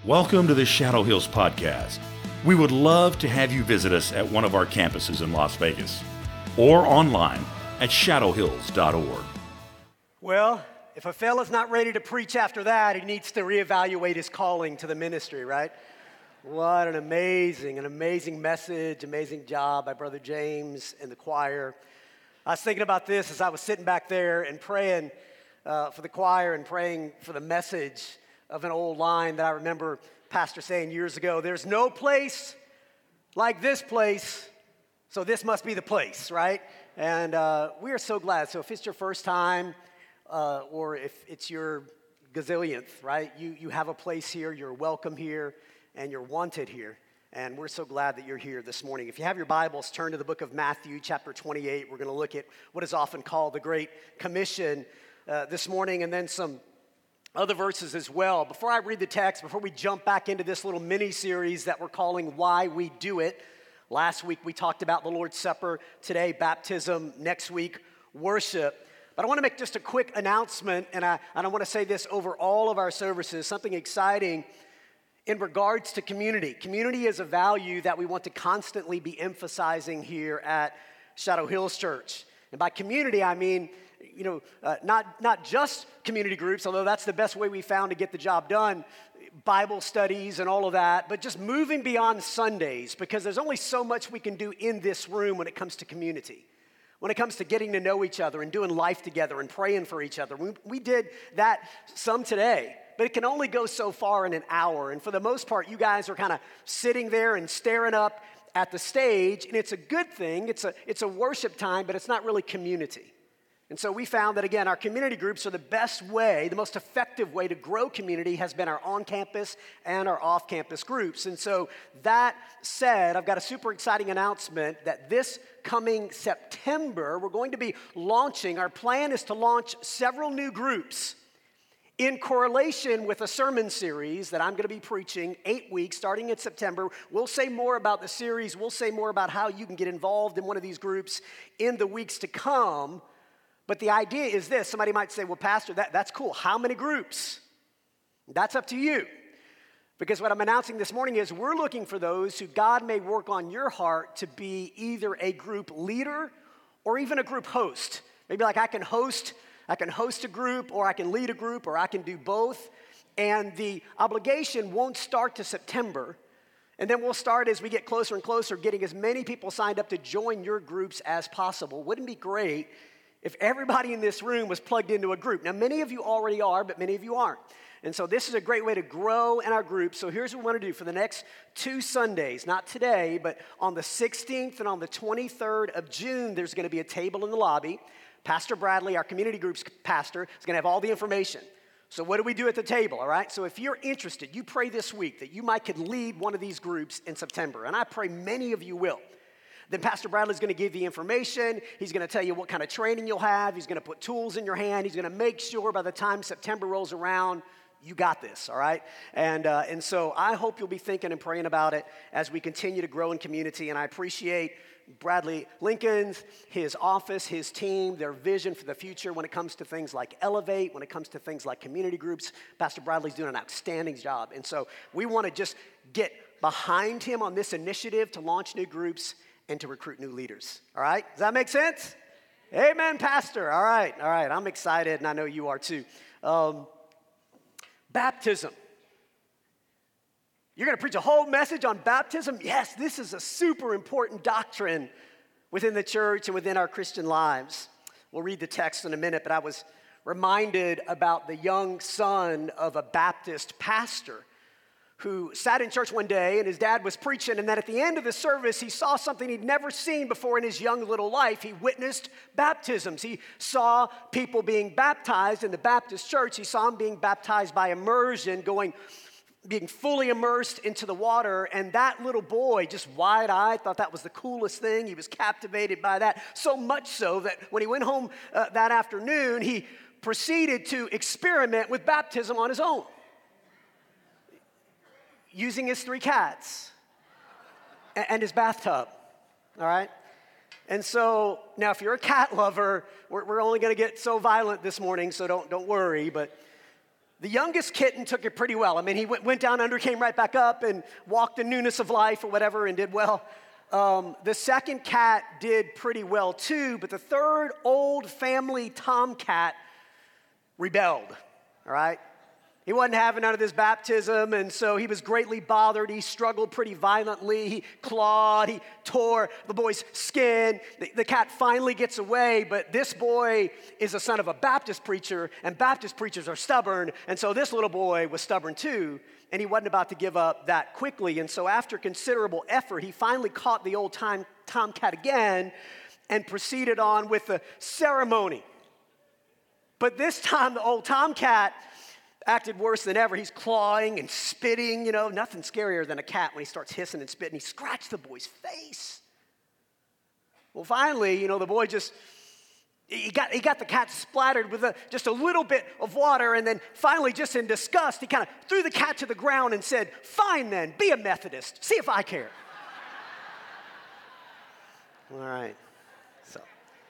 Welcome to the Shadow Hills Podcast. We would love to have you visit us at one of our campuses in Las Vegas or online at shadowhills.org. Well, if a fella's not ready to preach after that, he needs to reevaluate his calling to the ministry, right? What an amazing message, amazing job by Brother James and the choir. I was thinking about this as I was sitting back there and praying for the choir and praying for the message of an old line that I remember Pastor saying years ago. There's no place like this place, so this must be the place, right? And we are so glad. So if it's your first time or if it's your gazillionth, right? You have a place here, you're welcome here, and you're wanted here. And we're so glad that you're here this morning. If you have your Bibles, turn to the book of Matthew, chapter 28. We're going to look at what is often called the Great Commission this morning, and then some other verses as well. Before I read the text, before we jump back into this little mini-series that we're calling Why We Do It. Last week we talked about the Lord's Supper. Today, baptism. Next week, worship. But I want to make just a quick announcement, and I want to say this over all of our services, something exciting in regards to community. Community is a value that we want to constantly be emphasizing here at Shadow Hills Church. And by community, I mean, not just community groups, although that's the best way we found to get the job done, Bible studies and all of that, but just moving beyond Sundays, because there's only so much we can do in this room when it comes to community. When it comes to getting to know each other and doing life together and praying for each other. We did that some today, but it can only go so far in an hour. And for the most part, you guys are kind of sitting there and staring up at the stage, and it's a good thing. It's a worship time, but it's not really community. And so we found that, again, our community groups are the best way, the most effective way to grow community has been our on-campus and our off-campus groups. And so that said, I've got a super exciting announcement that this coming September, we're going to be launching, our plan is to launch several new groups in correlation with a sermon series that I'm going to be preaching 8 weeks starting in September. We'll say more about the series. We'll say more about how you can get involved in one of these groups in the weeks to come. But the idea is this. Somebody might say, well, Pastor, that's cool. How many groups? That's up to you. Because what I'm announcing this morning is we're looking for those who God may work on your heart to be either a group leader or even a group host. Maybe like I can host a group, or I can lead a group, or I can do both. And the obligation won't start to September. And then we'll start as we get closer and closer, getting as many people signed up to join your groups as possible. Wouldn't it be great if everybody in this room was plugged into a group? Now, many of you already are, but many of you aren't. And so this is a great way to grow in our group. So here's what we want to do for the next 2 Sundays, not today, but on the 16th and on the 23rd of June, there's going to be a table in the lobby. Pastor Bradley, our community group's pastor, is going to have all the information. So what do we do at the table, all right? So if you're interested, you pray this week that you might could lead one of these groups in September. And I pray many of you will. Then Pastor Bradley's going to give the information. He's going to tell you what kind of training you'll have. He's going to put tools in your hand. He's going to make sure by the time September rolls around, you got this, all right? And so I hope you'll be thinking and praying about it as we continue to grow in community. And I appreciate Bradley Lincoln's, his office, his team, their vision for the future when it comes to things like Elevate, when it comes to things like community groups. Pastor Bradley's doing an outstanding job. And so we want to just get behind him on this initiative to launch new groups and to recruit new leaders. All right? Does that make sense? Amen, Pastor. All right. I'm excited, and I know you are too. Baptism. You're going to preach a whole message on baptism? Yes, this is a super important doctrine within the church and within our Christian lives. We'll read the text in a minute, but I was reminded about the young son of a Baptist pastor who sat in church one day and his dad was preaching, and then at the end of the service, he saw something he'd never seen before in his young little life. He witnessed baptisms. He saw people being baptized in the Baptist church. He saw them being baptized by immersion, being fully immersed into the water, and that little boy, just wide-eyed, thought that was the coolest thing. He was captivated by that, so much so that when he went home that afternoon, he proceeded to experiment with baptism on his own, using his 3 cats and his bathtub, all right? And so, now if you're a cat lover, we're only going to get so violent this morning, so don't worry, but The youngest kitten took it pretty well. I mean, he went down under, came right back up, and walked in newness of life or whatever and did well. The second cat did pretty well too, but the third old family tomcat rebelled, all right? He wasn't having none of this baptism, and so he was greatly bothered. He struggled pretty violently. He clawed, he tore the boy's skin. The cat finally gets away, but this boy is a son of a Baptist preacher, and Baptist preachers are stubborn, and so this little boy was stubborn too, and he wasn't about to give up that quickly. And so after considerable effort, he finally caught the old tomcat again and proceeded on with the ceremony. But this time, the old tomcat acted worse than ever. He's clawing and spitting, nothing scarier than a cat when he starts hissing and spitting. He scratched the boy's face. Well, finally, the boy he got the cat splattered with just a little bit of water, and then finally, just in disgust, he kind of threw the cat to the ground and said, "Fine then, be a Methodist. See if I care." All right. So,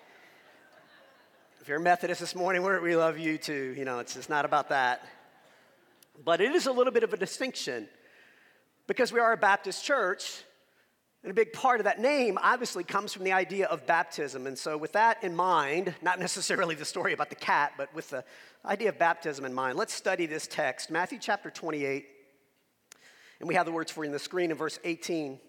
if you're a Methodist this morning, we love you too. It's not about that. But it is a little bit of a distinction because we are a Baptist church, and a big part of that name obviously comes from the idea of baptism. And so with that in mind, not necessarily the story about the cat, but with the idea of baptism in mind, let's study this text, Matthew chapter 28, and we have the words for you on the screen in verse 18.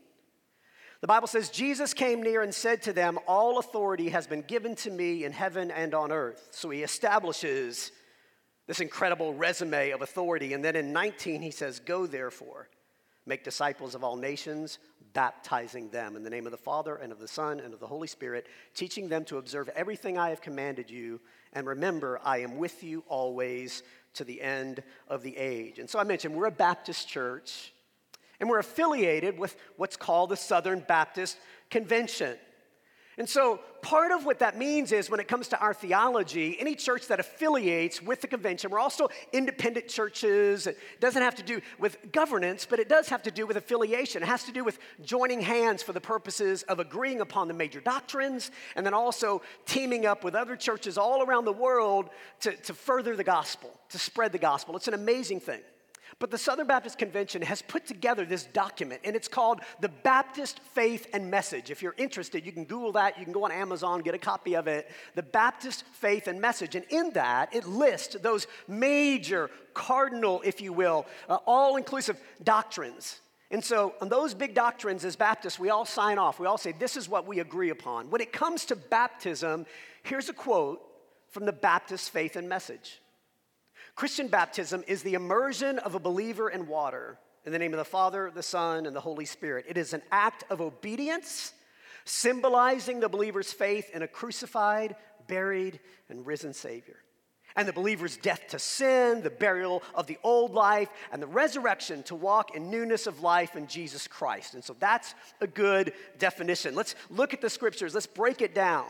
The Bible says, Jesus came near and said to them, "All authority has been given to me in heaven and on earth." So he establishes this incredible resume of authority. And then in 19, he says, "Go therefore, make disciples of all nations, baptizing them in the name of the Father and of the Son and of the Holy Spirit, teaching them to observe everything I have commanded you. And remember, I am with you always to the end of the age." And so I mentioned we're a Baptist church, and we're affiliated with what's called the Southern Baptist Convention. And so part of what that means is when it comes to our theology, any church that affiliates with the convention, we're also independent churches. It doesn't have to do with governance, but it does have to do with affiliation. It has to do with joining hands for the purposes of agreeing upon the major doctrines and then also teaming up with other churches all around the world to further the gospel, to spread the gospel. It's an amazing thing. But the Southern Baptist Convention has put together this document, and it's called the Baptist Faith and Message. If you're interested, you can Google that. You can go on Amazon, get a copy of it. The Baptist Faith and Message. And in that, it lists those major, cardinal, if you will, all-inclusive doctrines. And so on those big doctrines as Baptists, we all sign off. We all say, this is what we agree upon. When it comes to baptism, here's a quote from the Baptist Faith and Message. Christian baptism is the immersion of a believer in water in the name of the Father, the Son, and the Holy Spirit. It is an act of obedience, symbolizing the believer's faith in a crucified, buried, and risen Savior. And the believer's death to sin, the burial of the old life, and the resurrection to walk in newness of life in Jesus Christ. And so that's a good definition. Let's look at the scriptures. Let's break it down.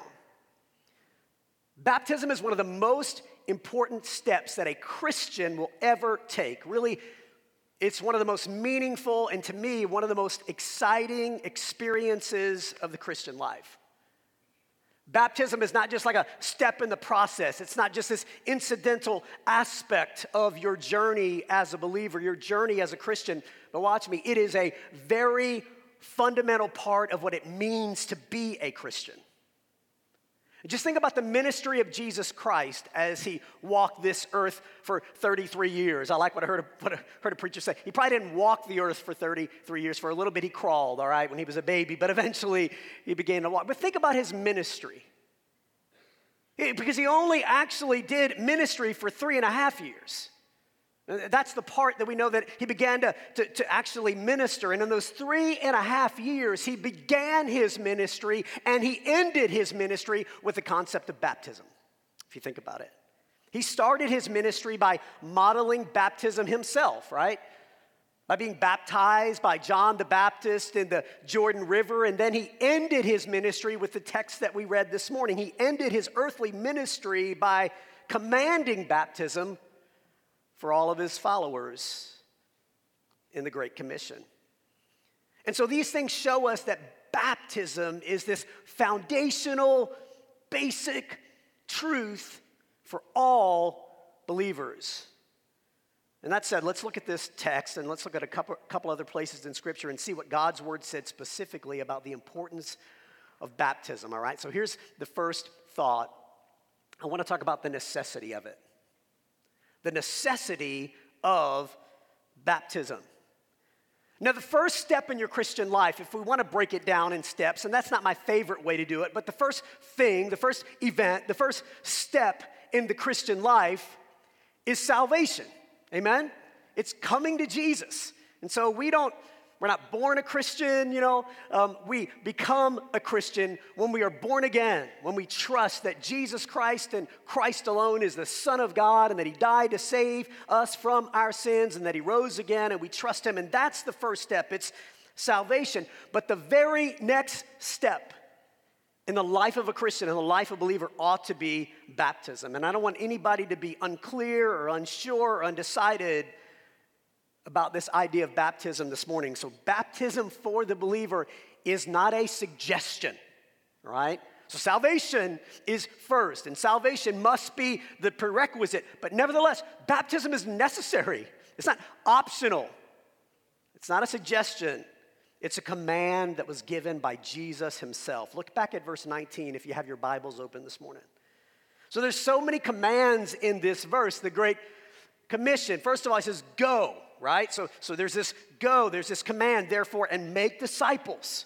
Baptism is one of the most important steps that a Christian will ever take. Really, it's one of the most meaningful and to me, one of the most exciting experiences of the Christian life. Baptism is not just like a step in the process. It's not just this incidental aspect of your journey as a believer, your journey as a Christian. But watch me, it is a very fundamental part of what it means to be a Christian. Just think about the ministry of Jesus Christ as he walked this earth for 33 years. I like what I heard a preacher say. He probably didn't walk the earth for 33 years. For a little bit he crawled, all right, when he was a baby. But eventually he began to walk. But think about his ministry. Because he only actually did ministry for 3.5 years. That's the part that we know that he began to actually minister. And in those 3.5 years, he began his ministry and he ended his ministry with the concept of baptism, if you think about it. He started his ministry by modeling baptism himself, right? By being baptized by John the Baptist in the Jordan River. And then he ended his ministry with the text that we read this morning. He ended his earthly ministry by commanding baptism for all of his followers in the Great Commission. And so these things show us that baptism is this foundational, basic truth for all believers. And that said, let's look at this text and let's look at a couple other places in Scripture and see what God's Word said specifically about the importance of baptism, all right? So here's the first thought. I want to talk about the necessity of it. The necessity of baptism. Now, the first step in your Christian life, if we want to break it down in steps, and that's not my favorite way to do it, but the first thing, the first event, the first step in the Christian life is salvation. Amen? It's coming to Jesus. And so we're not born a Christian, we become a Christian when we are born again, when we trust that Jesus Christ and Christ alone is the Son of God and that he died to save us from our sins and that he rose again and we trust him. And that's the first step. It's salvation. But the very next step in the life of a Christian, in the life of a believer, ought to be baptism. And I don't want anybody to be unclear or unsure or undecided about this idea of baptism this morning. So baptism for the believer is not a suggestion, all right? So salvation is first, and salvation must be the prerequisite. But nevertheless, baptism is necessary. It's not optional. It's not a suggestion. It's a command that was given by Jesus himself. Look back at verse 19 if you have your Bibles open this morning. So there's so many commands in this verse. The Great Commission, first of all, it says go, right? So there's this go, there's this command, therefore, and make disciples.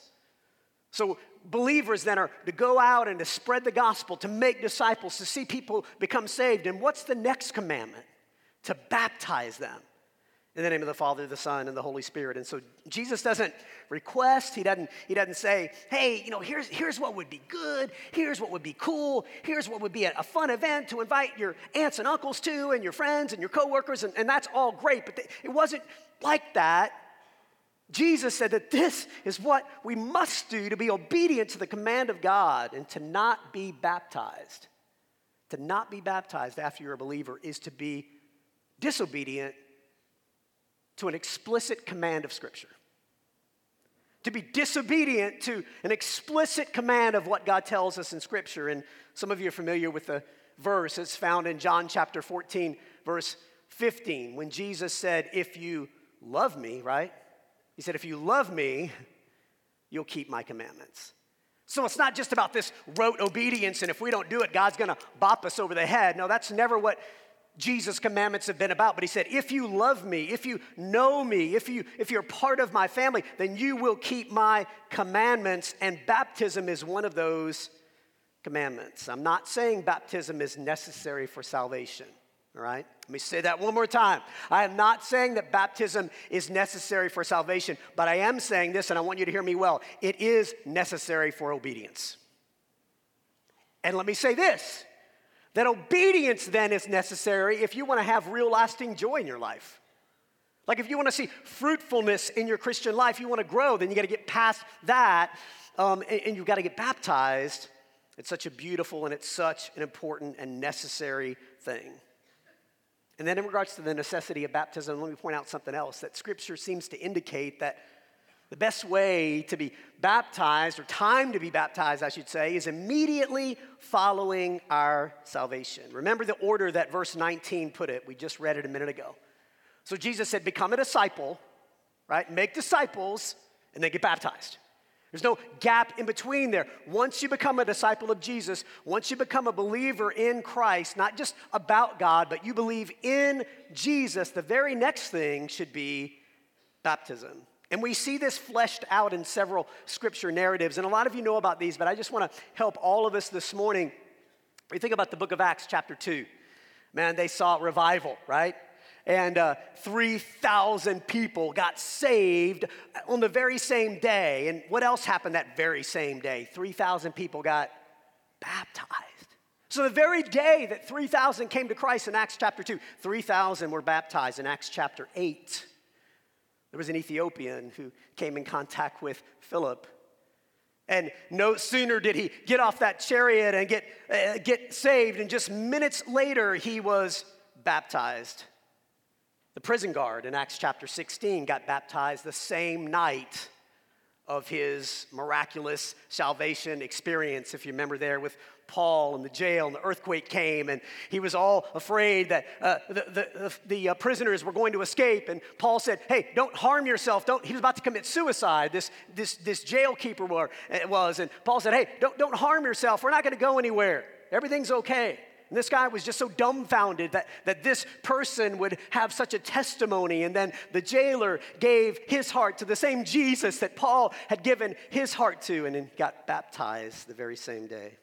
So believers then are to go out and to spread the gospel, to make disciples, to see people become saved. And what's the next commandment? To baptize them in the name of the Father, the Son, and the Holy Spirit. And so Jesus doesn't request, he doesn't say, hey, here's what would be good, here's what would be cool, here's what would be a fun event to invite your aunts and uncles to, and your friends and your coworkers, and that's all great. But it wasn't like that. Jesus said that this is what we must do to be obedient to the command of God and to not be baptized. To not be baptized after you're a believer is to be disobedient to an explicit command of Scripture. To be disobedient to an explicit command of what God tells us in Scripture. And some of you are familiar with the verse. It's found in John chapter 14, verse 15, when Jesus said, if you love me, right? He said, if you love me, you'll keep my commandments. So it's not just about this rote obedience, and if we don't do it, God's going to bop us over the head. No, that's never what Jesus' commandments have been about. But he said, if you love me, if you know me, if you're part of my family, then you will keep my commandments. And baptism is one of those commandments. I'm not saying baptism is necessary for salvation. All right? Let me say that one more time. I am not saying that baptism is necessary for salvation, but I am saying this, and I want you to hear me well. It is necessary for obedience. And let me say this, that obedience then is necessary if you want to have real lasting joy in your life. Like if you want to see fruitfulness in your Christian life, you want to grow, then you got to get past that, and you've got to get baptized. It's such a beautiful and it's such an important and necessary thing. And then in regards to the necessity of baptism, let me point out something else, that Scripture seems to indicate that the best way to be baptized, or time to be baptized, I should say, is immediately following our salvation. Remember the order that verse 19 put it. We just read it a minute ago. So Jesus said, become a disciple, right? Make disciples, and then get baptized. There's no gap in between there. Once you become a disciple of Jesus, once you become a believer in Christ, not just about God, but you believe in Jesus, the very next thing should be baptism. And we see this fleshed out in several Scripture narratives. And a lot of you know about these, but I just want to help all of us this morning. We think about the book of Acts chapter 2. Man, they saw revival, right? And 3,000 people got saved on the very same day. And what else happened that very same day? 3,000 people got baptized. So the very day that 3,000 came to Christ in Acts chapter 2, 3,000 were baptized in Acts chapter 8. There was an Ethiopian who came in contact with Philip. And no sooner did he get off that chariot and get saved, and just minutes later he was baptized. The prison guard in Acts chapter 16 got baptized the same night of his miraculous salvation experience. If you remember there with Paul in the jail and the earthquake came and he was all afraid that the prisoners were going to escape, and Paul said, hey, don't harm yourself. He was about to commit suicide, this jail keeper was, and Paul said, hey, don't harm yourself. We're not going to go anywhere. Everything's okay. And this guy was just so dumbfounded that this person would have such a testimony. And then the jailer gave his heart to the same Jesus that Paul had given his heart to, and then got baptized the very same day.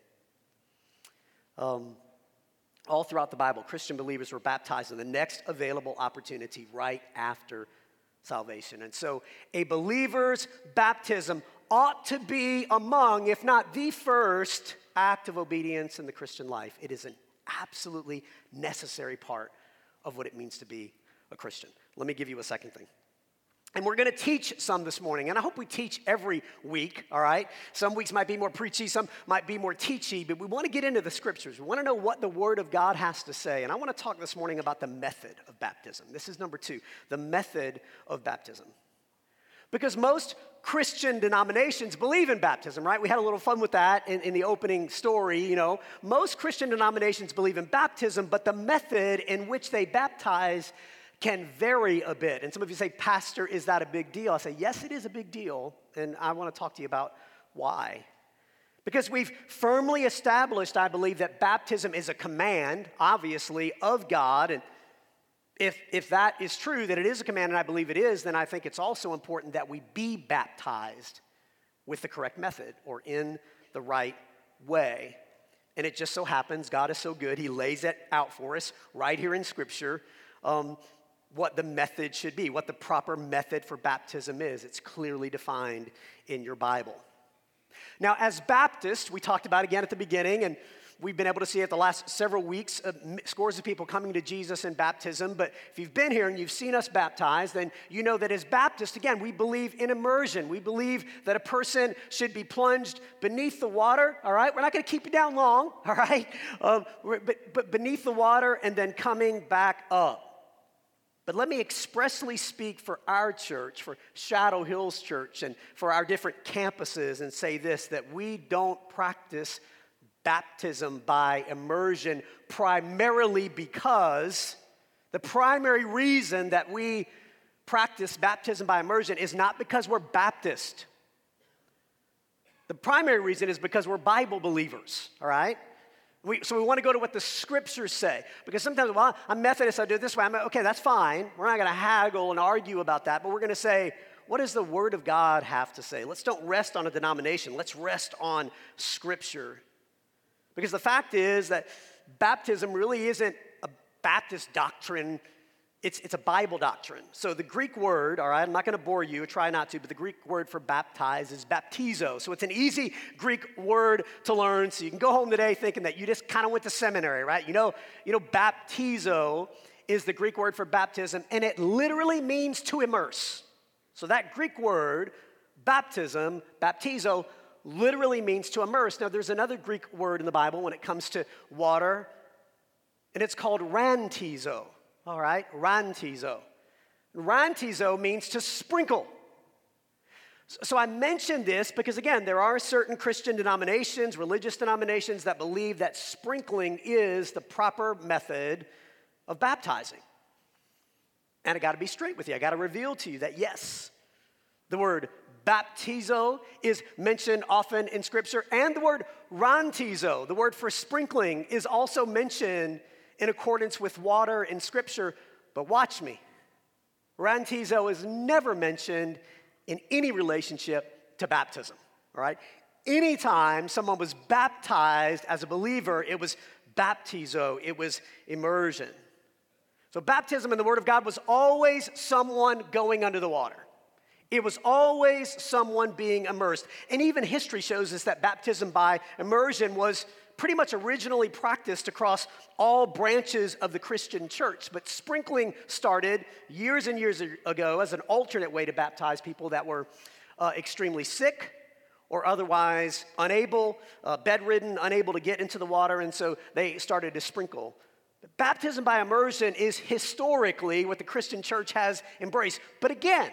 All throughout the Bible, Christian believers were baptized in the next available opportunity right after salvation. And so a believer's baptism ought to be among, if not the first, act of obedience in the Christian life. It is an absolutely necessary part of what it means to be a Christian. Let me give you a second thing. And we're going to teach some this morning, and I hope we teach every week, all right? Some weeks might be more preachy, some might be more teachy, but we want to get into the scriptures. We want to know what the Word of God has to say, and I want to talk this morning about the method of baptism. This is number 2, the method of baptism. Because most Christian denominations believe in baptism, right? We had a little fun with that in the opening story, you know. Most Christian denominations believe in baptism, but the method in which they baptize can vary a bit. And some of you say, Pastor, is that a big deal? I say, yes, it is a big deal, and I want to talk to you about why. Because we've firmly established, I believe, that baptism is a command, obviously, of God, and if that is true, that it is a command, and I believe it is, then I think it's also important that we be baptized with the correct method or in the right way. And it just so happens, God is so good, He lays it out for us right here in Scripture, what the method should be, what the proper method for baptism is. It's clearly defined in your Bible. Now, as Baptists, we talked about again at the beginning, and we've been able to see it the last several weeks, scores of people coming to Jesus in baptism. But if you've been here and you've seen us baptized, then you know that as Baptists, again, we believe in immersion. We believe that a person should be plunged beneath the water, all right? We're not going to keep you down long, all right? But beneath the water and then coming back up. But let me expressly speak for our church, for Shadow Hills Church, and for our different campuses and say this, that we don't practice baptism by immersion primarily because the primary reason that we practice baptism by immersion is not because we're Baptist. The primary reason is because we're Bible believers, all right? So we want to go to what the scriptures say. Because sometimes, well, I'm Methodist, I do it this way. Okay, that's fine. We're not going to haggle and argue about that. But we're going to say, what does the Word of God have to say? Let's don't rest on a denomination. Let's rest on Scripture. Because the fact is that baptism really isn't a Baptist doctrine. It's a Bible doctrine. So the Greek word, all right, I'm not going to bore you, try not to, but the Greek word for baptize is baptizo. So it's an easy Greek word to learn. So you can go home today thinking that you just kind of went to seminary, right? You know, baptizo is the Greek word for baptism, and it literally means to immerse. So that Greek word, baptism, baptizo, literally means to immerse. Now, there's another Greek word in the Bible when it comes to water, and it's called rantizo. All right, rantizo. Rantizo means to sprinkle. So I mention this because, again, there are certain Christian denominations, religious denominations that believe that sprinkling is the proper method of baptizing. And I got to be straight with you. I got to reveal to you that, yes, the word baptizo is mentioned often in Scripture, and the word rantizo, the word for sprinkling, is also mentioned in accordance with water in Scripture. But watch me. Rantizo is never mentioned in any relationship to baptism, all right? Anytime someone was baptized as a believer, it was baptizo, it was immersion. So baptism in the Word of God was always someone going under the water. It was always someone being immersed. And even history shows us that baptism by immersion was pretty much originally practiced across all branches of the Christian church. But sprinkling started years and years ago as an alternate way to baptize people that were extremely sick or otherwise unable, bedridden, unable to get into the water, and so they started to sprinkle. But baptism by immersion is historically what the Christian church has embraced. But again,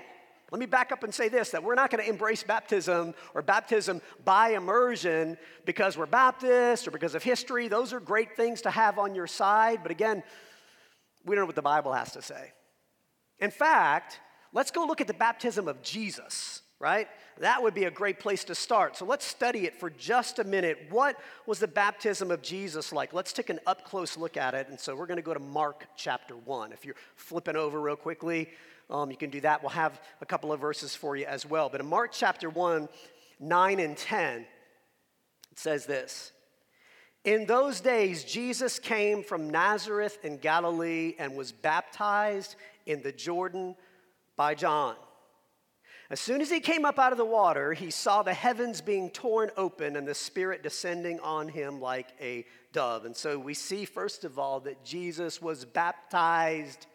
Let me back up and say this, that we're not going to embrace baptism or baptism by immersion because we're Baptist or because of history. Those are great things to have on your side. But again, we don't know what the Bible has to say. In fact, let's go look at the baptism of Jesus, right? That would be a great place to start. So let's study it for just a minute. What was the baptism of Jesus like? Let's take an up-close look at it. And so we're going to go to Mark chapter 1. If you're flipping over real quickly, you can do that. We'll have a couple of verses for you as well. But in Mark chapter 1, 9 and 10, it says this. In those days, Jesus came from Nazareth in Galilee and was baptized in the Jordan by John. As soon as he came up out of the water, he saw the heavens being torn open and the Spirit descending on him like a dove. And so we see, first of all, that Jesus was baptized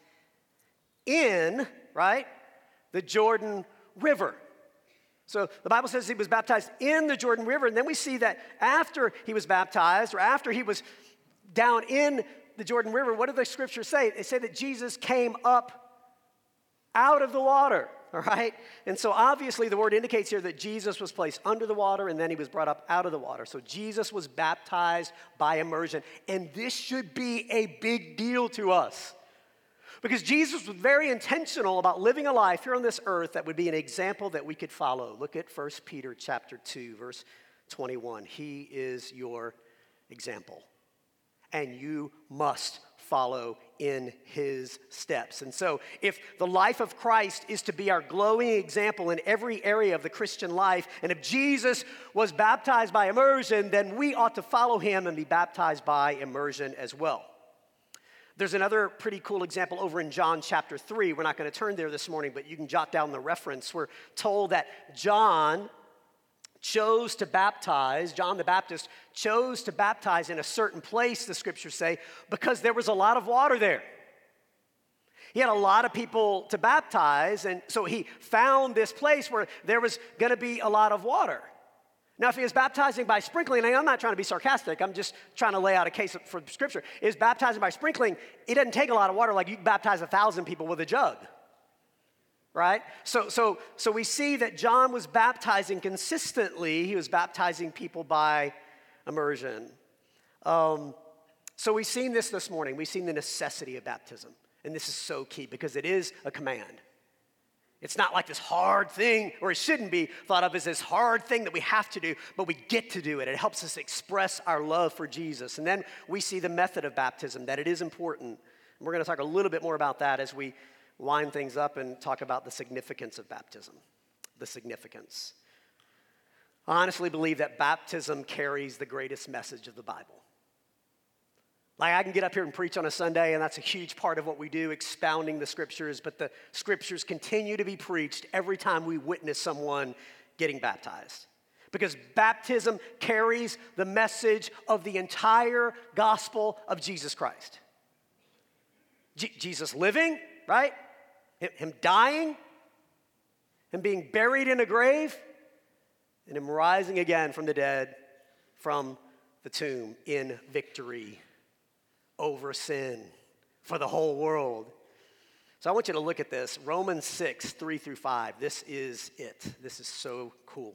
in, right, the Jordan River. So the Bible says he was baptized in the Jordan River, and then we see that after he was baptized, or after he was down in the Jordan River, what do the scriptures say? They say that Jesus came up out of the water, all right? And so obviously the word indicates here that Jesus was placed under the water, and then he was brought up out of the water. So Jesus was baptized by immersion, and this should be a big deal to us. Because Jesus was very intentional about living a life here on this earth that would be an example that we could follow. Look at 1 Peter chapter 2, verse 21. He is your example, and you must follow in his steps. And so if the life of Christ is to be our glowing example in every area of the Christian life, and if Jesus was baptized by immersion, then we ought to follow him and be baptized by immersion as well. There's another pretty cool example over in John chapter 3. We're not going to turn there this morning, but you can jot down the reference. We're told that John chose to baptize, John the Baptist chose to baptize in a certain place, the scriptures say, because there was a lot of water there. He had a lot of people to baptize, and so he found this place where there was going to be a lot of water. Now, if he was baptizing by sprinkling, and I'm not trying to be sarcastic, I'm just trying to lay out a case for Scripture. Is baptizing by sprinkling, it doesn't take a lot of water like you can baptize 1,000 people with a jug, right? So we see that John was baptizing consistently. He was baptizing people by immersion. So we've seen this morning. We've seen the necessity of baptism, and this is so key because it is a command. It's not like this hard thing, or it shouldn't be thought of as this hard thing that we have to do, but we get to do it. It helps us express our love for Jesus. And then we see the method of baptism, that it is important. And we're going to talk a little bit more about that as we wind things up and talk about the significance of baptism. The significance. I honestly believe that baptism carries the greatest message of the Bible. Like I can get up here and preach on a Sunday, and that's a huge part of what we do, expounding the scriptures, but the scriptures continue to be preached every time we witness someone getting baptized. Because baptism carries the message of the entire gospel of Jesus Christ. Jesus living, right? Him dying, him being buried in a grave, and him rising again from the dead, from the tomb in victory over sin for the whole world. So I want you to look at this. Romans 6, 3 through 5. This is it. This is so cool.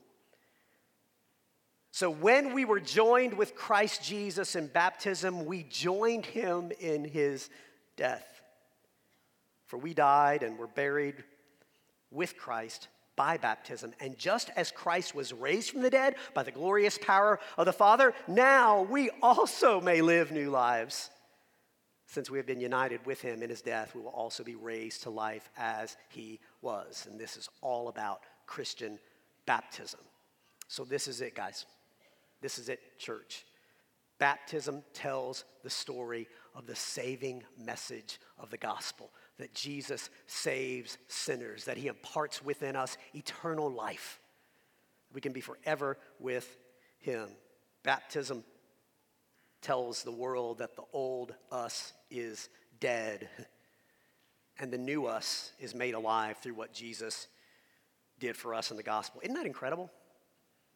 So when we were joined with Christ Jesus in baptism, we joined him in his death. For we died and were buried with Christ by baptism. And just as Christ was raised from the dead by the glorious power of the Father, now we also may live new lives. Since we have been united with him in his death, we will also be raised to life as he was. And this is all about Christian baptism. So this is it, guys. This is it, church. Baptism tells the story of the saving message of the gospel, that Jesus saves sinners, that he imparts within us eternal life. We can be forever with him. Baptism tells the world that the old us is dead and the new us is made alive through what Jesus did for us in the gospel. Isn't that incredible?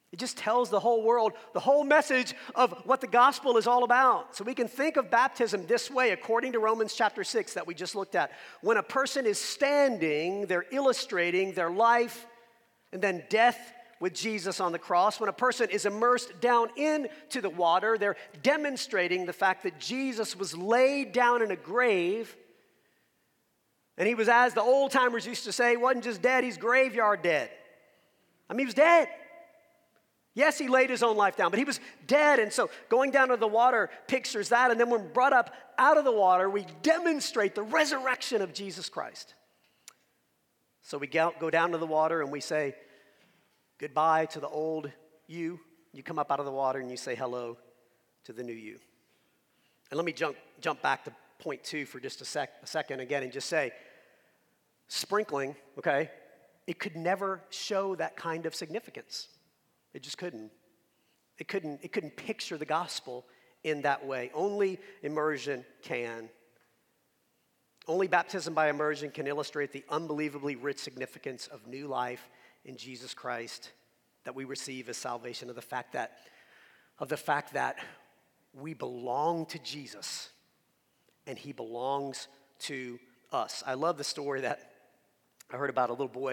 It just tells the whole world the whole message of what the gospel is all about. So we can think of baptism this way, according to Romans chapter 6 that we just looked at. When a person is standing, they're illustrating their life and then death with Jesus on the cross. When a person is immersed down into the water, they're demonstrating the fact that Jesus was laid down in a grave. And he was, as the old timers used to say, he wasn't just dead, he's graveyard dead. I mean, he was dead. Yes, he laid his own life down, but he was dead. And so going down to the water pictures that. And then when brought up out of the water, we demonstrate the resurrection of Jesus Christ. So we go down to the water and we say goodbye to the old you. You come up out of the water and you say hello to the new you. And let me jump back to point 2 for just a second again and just say, sprinkling, okay, it could never show that kind of significance. It just couldn't. It couldn't picture the gospel in that way. Only immersion can. Only baptism by immersion can illustrate the unbelievably rich significance of new life in Jesus Christ that we receive as salvation, of the fact that we belong to Jesus and he belongs to us. I love the story that I heard about a little boy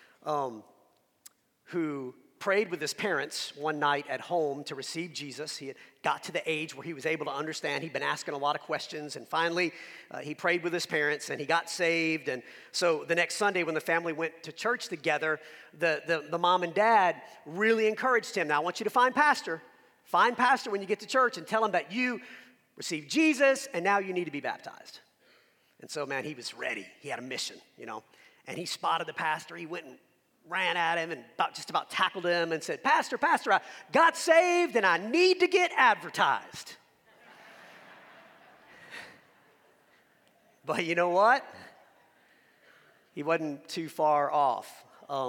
who prayed with his parents one night at home to receive Jesus. He had got to the age where he was able to understand. He'd been asking a lot of questions, and finally he prayed with his parents and he got saved. And so the next Sunday when the family went to church together, the mom and dad really encouraged him. Now I want you to find pastor when you get to church and tell him that you received Jesus and now you need to be baptized. And so, man, he was ready. He had a mission, and he spotted the pastor. He went and ran at him and just about tackled him and said, Pastor, I got saved and I need to get advertised. But you know what? He wasn't too far off.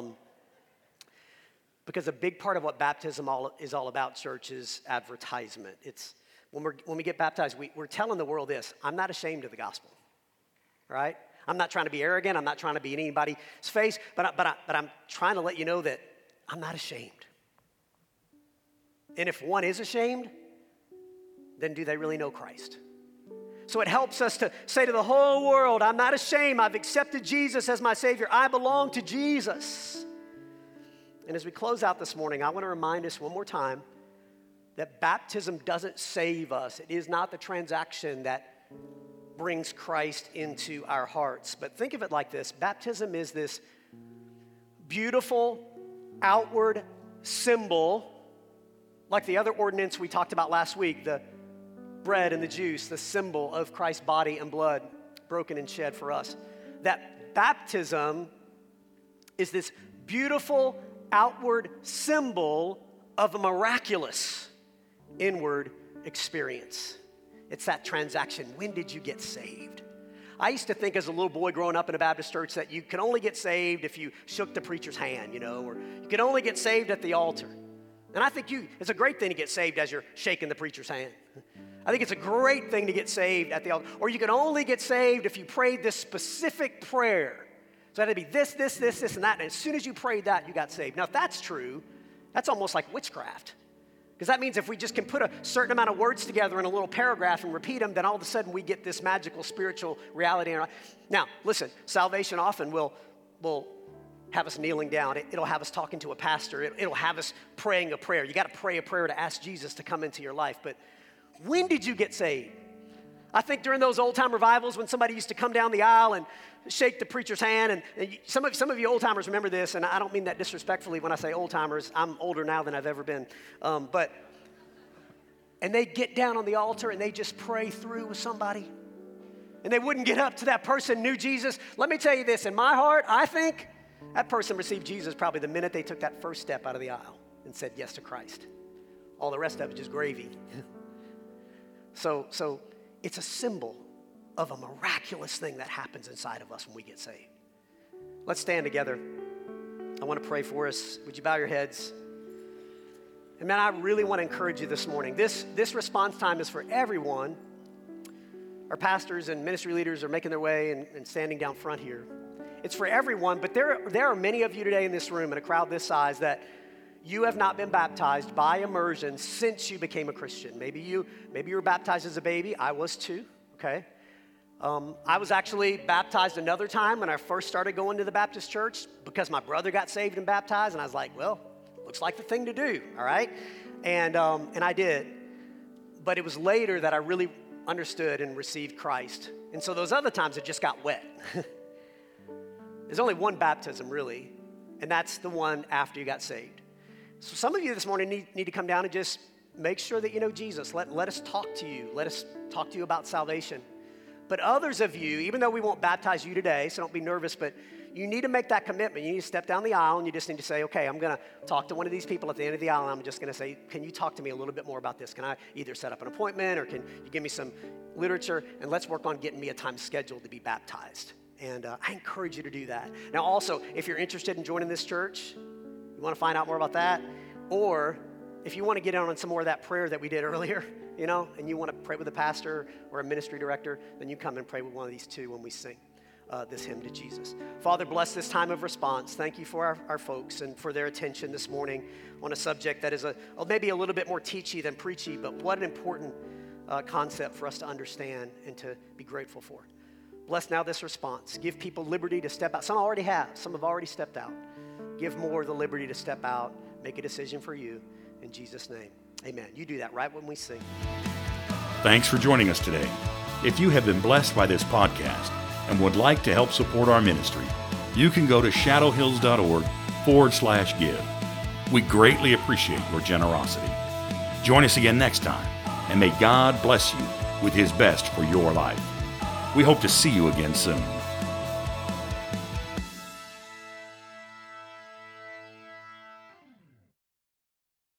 Because a big part of what baptism is all about, church, is advertisement. It's when we get baptized, we're telling the world this: I'm not ashamed of the gospel, right? I'm not trying to be arrogant. I'm not trying to be in anybody's face, but I'm trying to let you know that I'm not ashamed. And if one is ashamed, then do they really know Christ? So it helps us to say to the whole world, I'm not ashamed. I've accepted Jesus as my Savior. I belong to Jesus. And as we close out this morning, I want to remind us one more time that baptism doesn't save us. It is not the transaction that brings Christ into our hearts. But think of it like this: baptism is this beautiful outward symbol, like the other ordinance we talked about last week, the bread and the juice, the symbol of Christ's body and blood broken and shed for us. That baptism is this beautiful outward symbol of a miraculous inward experience. It's that transaction. When did you get saved? I used to think as a little boy growing up in a Baptist church that you could only get saved if you shook the preacher's hand, or you could only get saved at the altar. And I think it's a great thing to get saved as you're shaking the preacher's hand. I think it's a great thing to get saved at the altar. Or you can only get saved if you prayed this specific prayer. So it had to be this, and that. And as soon as you prayed that, you got saved. Now, if that's true, that's almost like witchcraft. Because that means if we just can put a certain amount of words together in a little paragraph and repeat them, then all of a sudden we get this magical spiritual reality in our life. Now, listen, salvation often will have us kneeling down. It'll have us talking to a pastor. It'll have us praying a prayer. You got to pray a prayer to ask Jesus to come into your life. But when did you get saved? I think during those old-time revivals when somebody used to come down the aisle and shake the preacher's hand, and some of you old-timers remember this, and I don't mean that disrespectfully when I say old-timers. I'm older now than I've ever been. And they get down on the altar and they just pray through with somebody. And they wouldn't get up to that person, knew Jesus. Let me tell you this, in my heart, I think that person received Jesus probably the minute they took that first step out of the aisle and said yes to Christ. All the rest of it just gravy. So it's a symbol of a miraculous thing that happens inside of us when we get saved. Let's stand together. I want to pray for us. Would you bow your heads? And man, I really want to encourage you this morning. This response time is for everyone. Our pastors and ministry leaders are making their way and standing down front here. It's for everyone, but there are many of you today in this room, in a crowd this size, that you have not been baptized by immersion since you became a Christian. Maybe you were baptized as a baby. I was too, okay? I was actually baptized another time when I first started going to the Baptist church because my brother got saved and baptized, and I was like, well, looks like the thing to do, all right? And I did. But it was later that I really understood and received Christ. And so those other times it just got wet. There's only one baptism, really, and that's the one after you got saved. So some of you this morning need to come down and just make sure that you know Jesus. Let us talk to you. Let us talk to you about salvation. But others of you, even though we won't baptize you today, so don't be nervous, but you need to make that commitment. You need to step down the aisle and you just need to say, okay, I'm going to talk to one of these people at the end of the aisle, and I'm just going to say, can you talk to me a little bit more about this? Can I either set up an appointment or can you give me some literature, and let's work on getting me a time scheduled to be baptized. And I encourage you to do that. Now also, if you're interested in joining this church, you want to find out more about that, or if you want to get in on some more of that prayer that we did earlier, you know, and you want to pray with a pastor or a ministry director, then you come and pray with one of these two when we sing this hymn to Jesus. Father, bless this time of response. Thank you for our folks and for their attention this morning on a subject that is maybe a little bit more teachy than preachy, but what an important concept for us to understand and to be grateful for. Bless now this response. Give people liberty to step out. Some already have. Some have already stepped out. Give more the liberty to step out, make a decision for you. In Jesus' name, amen. You do that right when we sing. Thanks for joining us today. If you have been blessed by this podcast and would like to help support our ministry, you can go to shadowhills.org/give. We greatly appreciate your generosity. Join us again next time, and may God bless you with His best for your life. We hope to see you again soon.